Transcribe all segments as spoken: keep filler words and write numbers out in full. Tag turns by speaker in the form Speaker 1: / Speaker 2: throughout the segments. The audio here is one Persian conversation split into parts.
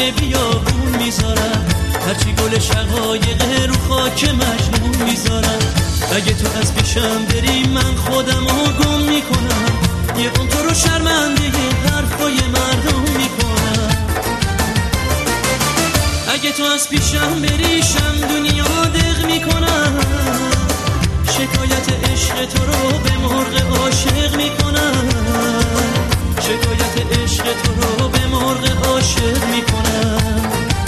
Speaker 1: به بیابون میذارم، هرچی گل شقایق رو خاک مجنون میذارم. اگه تو از پیشم بری من خودم رو گم میکنم، یه اون تو رو شرمنده حرفای مردم میکنم. اگه تو از پیشم بری شم دنیا دق میکنم، شکایت عشق تو رو به مرغ عاشق میکنم، شکایت عشق تو رو به مرغ عاشق میکنم.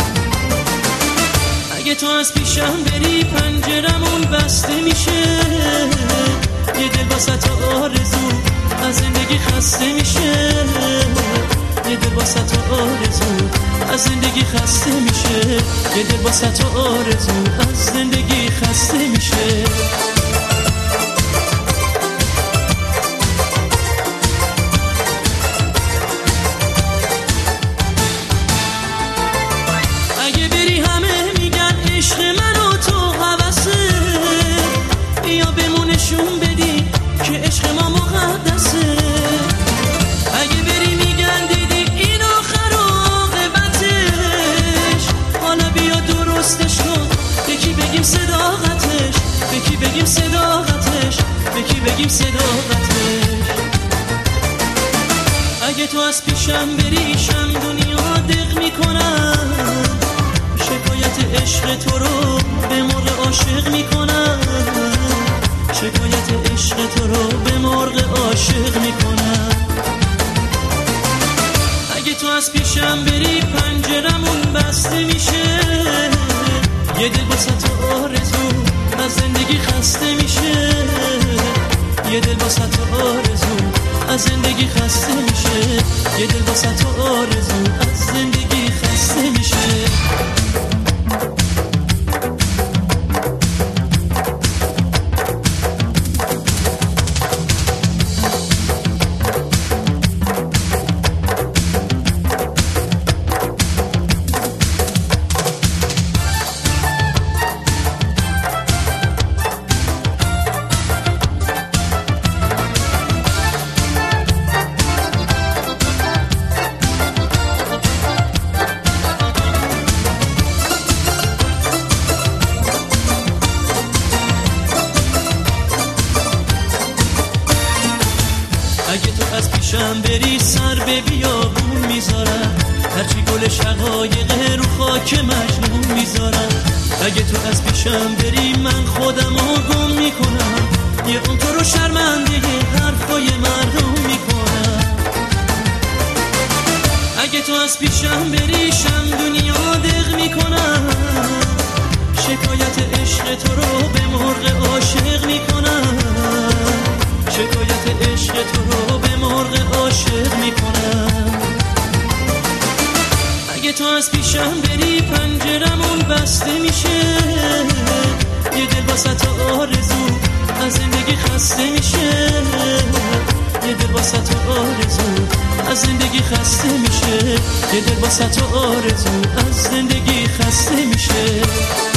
Speaker 1: اگه تو از پیشم بری پنجرمون بسته میشه، یه دل واسه آرزو از زندگی خسته میشه، یه دل واسه آرزو از زندگی خسته میشه، یه دل واسه آرزو از زندگی خسته میشه. نشون بدی که عشق ما مقدسه، اگه بری میگن دیدی این آخر عاقبتش، حالا بیا درستش کن، به کی بگیم صداقتش، به کی بگیم صداقتش، به کی بگیم صداقتش. اگه تو از پیشم بری شم دنیا دق میکنم، شکایت عشق تو رو به مرغ عاشق میکنم، شکایت عشق تو رو به مرغ عاشق میکنم. اگه تو از پیشم بری پنجرمون بسته میشه، یه دل واسه تو آرزو از زندگی خسته میشه، یه دل واسه تو آرزو از زندگی خسته میشه، یه دل واسه تو آرزو از زندگی خسته میشه. اگه تو از پیشم بری سر به بیابون میذارم، هرچی گل شقایق رو خاک مجنون میذارم. اگه تو از پیشم بری من خودم رو گم میکنم، یه اون تو رو شرمنده حرفای مردم میکنم. اگه تو از پیشم بری شم دنیا دق میکنم، شکایت عشق تو رو به مرغ عاشق میکنم، شکایت عشق تو رو به مرغ عاشق میکنم. اگه تو از پیشم بری پنجرمون بسته میشه، یه دل واسه تو آرزو از زندگی خسته میشه، یه دل واسه تو آرزو از زندگی خسته میشه، یه دل واسه تو آرزو از زندگی خسته میشه.